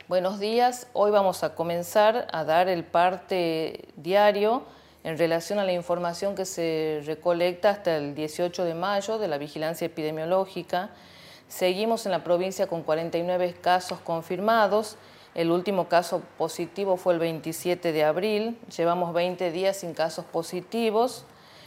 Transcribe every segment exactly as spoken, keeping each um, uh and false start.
Buenos días, hoy vamos a comenzar a dar el parte diario en relación a la información que se recolecta hasta el dieciocho de mayo de la vigilancia epidemiológica. Seguimos en la provincia con cuarenta y nueve casos confirmados, el último caso positivo fue el veintisiete de abril, llevamos veinte días sin casos positivos.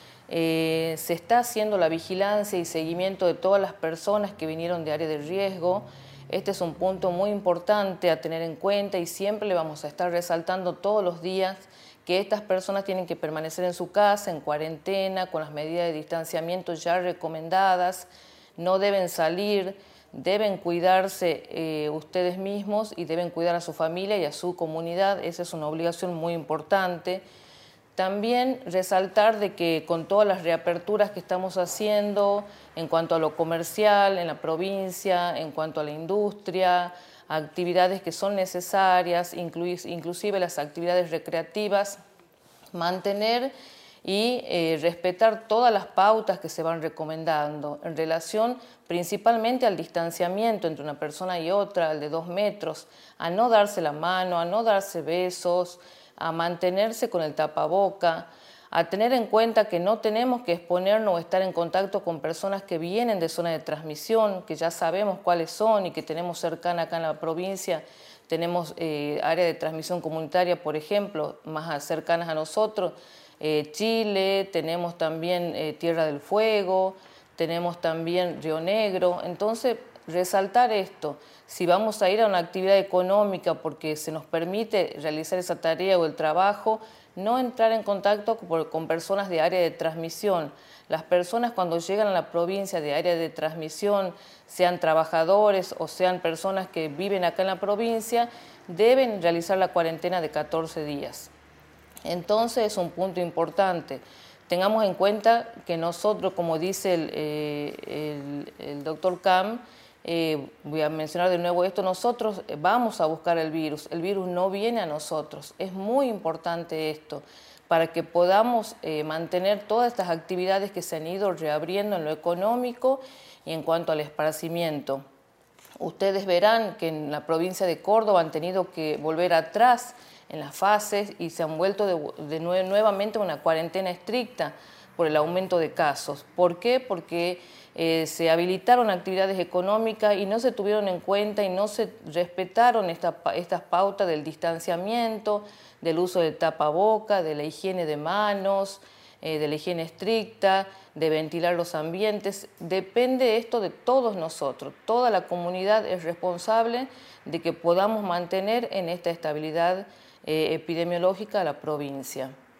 Eh, se está haciendo la vigilancia y seguimiento de todas las personas que vinieron de área de riesgo. Este es un punto muy importante a tener en cuenta y siempre le vamos a estar resaltando todos los días que estas personas tienen que permanecer en su casa, en cuarentena, con las medidas de distanciamiento ya recomendadas, no deben salir, deben cuidarse eh, ustedes mismos y deben cuidar a su familia y a su comunidad. Esa es una obligación muy importante. También resaltar de que con todas las reaperturas que estamos haciendo en cuanto a lo comercial en la provincia, en cuanto a la industria, actividades que son necesarias, inclusive las actividades recreativas, mantener y eh, respetar todas las pautas que se van recomendando en relación principalmente al distanciamiento entre una persona y otra, al de dos metros, a no darse la mano, a no darse besos, a mantenerse con el tapaboca, a tener en cuenta que no tenemos que exponernos o estar en contacto con personas que vienen de zona de transmisión, que ya sabemos cuáles son y que tenemos cercana acá en la provincia. Tenemos eh, área de transmisión comunitaria, por ejemplo, más cercanas a nosotros, eh, Chile, tenemos también eh, Tierra del Fuego, tenemos también Río Negro. Entonces, resaltar esto, si vamos a ir a una actividad económica porque se nos permite realizar esa tarea o el trabajo, no entrar en contacto con personas de área de transmisión. Las personas cuando llegan a la provincia de área de transmisión, sean trabajadores o sean personas que viven acá en la provincia, deben realizar la cuarentena de catorce días. Entonces es un punto importante. Tengamos en cuenta que nosotros, como dice el, eh, el, el doctor Cam, eh, voy a mencionar de nuevo esto, nosotros vamos a buscar el virus, el virus no viene a nosotros. Es muy importante esto para que podamos eh, mantener todas estas actividades que se han ido reabriendo en lo económico y en cuanto al esparcimiento. Ustedes verán que en la provincia de Córdoba han tenido que volver atrás en las fases y se han vuelto de, de nue nuevamente a una cuarentena estricta por el aumento de casos. ¿Por qué? Porque eh, se habilitaron actividades económicas y no se tuvieron en cuenta y no se respetaron esta, estas pautas del distanciamiento, del uso del tapaboca, de la higiene de manos, eh, de la higiene estricta, de ventilar los ambientes. Depende esto de todos nosotros. Toda la comunidad es responsable de que podamos mantener en esta estabilidad eh, epidemiológica la provincia.